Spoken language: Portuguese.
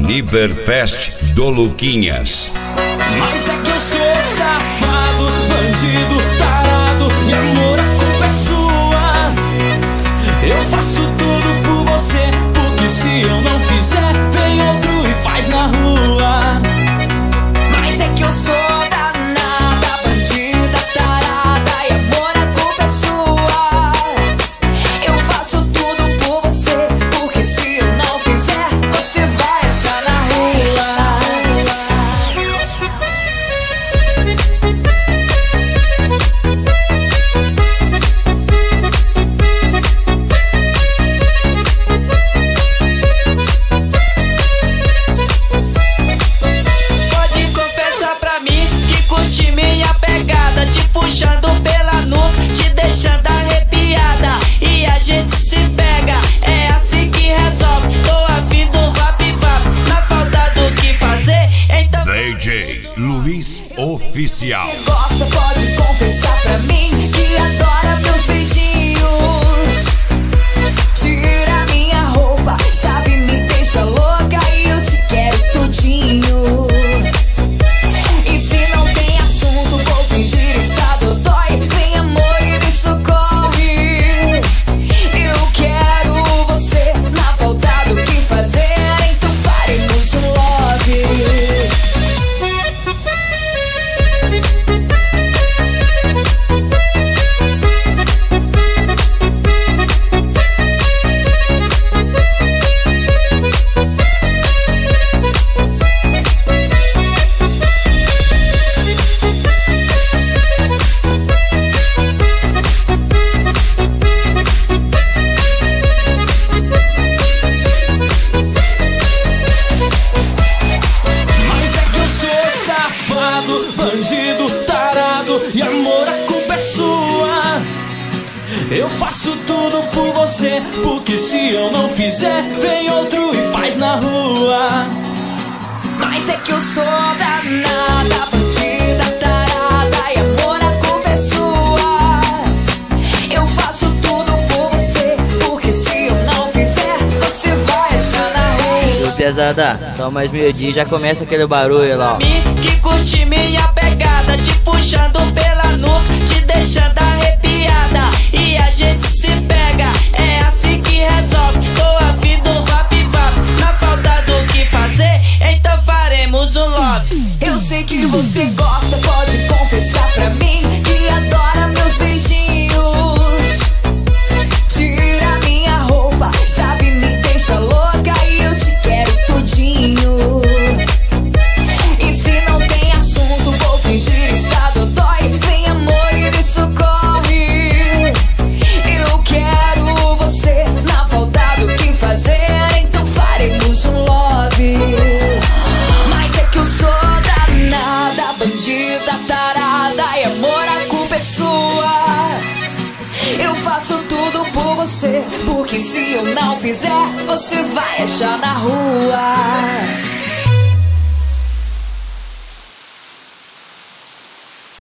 Aniverfest do Luquinhas. Mas é que eu sou safado, bandido, tarado, e amor, a culpa é sua. Eu faço tudo por você, porque se eu não fizer, vem outro e faz na rua. Mas é que eu sou danada, bandida, tarada, e amor, a culpa é sua. Eu faço tudo por você, porque se eu não fizer, você vai achar na rua. Puxando pela nuca, te deixando arrepiada, e a gente se pega, é assim que resolve. Tô afim do vap-vap, na falta do que fazer, então DJ Luiz Oficial. Você gosta, pode confessar pra mim que adora meus beijinhos. Tira minha roupa, sabe, me deixa louca, e eu te quero tudinho. E se não tem assunto, vou fingir estado dói. Vem amor e me socorre. Eu quero você, na falta do que fazer, então faremos um love. Bandido, tarado, e amor, a culpa é sua. Eu faço tudo por você, porque se eu não fizer, vem outro e faz na rua. Mas é que eu sou danada, bandida, tarada, e amor, a culpa é sua. Eu faço tudo por você, porque se eu não fizer, você vai achar na rua. Pesada, só mais meio-dia já começa aquele barulho lá, ó. Que curte minha pegada, te puxando pela nuca, te deixando arrepiada, e a gente se pega, é assim que resolve. Tô afim do vap-vap, na falta do que fazer, então faremos um love. Eu sei que você gosta, pode confessar pra mim que adora meus beijinhos. Tira minha roupa, sabe, me deixa louca, e eu te quero tudinho. E se não tem assunto, vou fingir estado dói. Vem amor e me socorre. Eu quero você, na falta do que fazer, então faremos um love. Mas é que eu sou danada, bandida, tarada, e amor, a culpa é sua. Eu faço tudo por você, porque se eu não fizer, você vai achar na rua.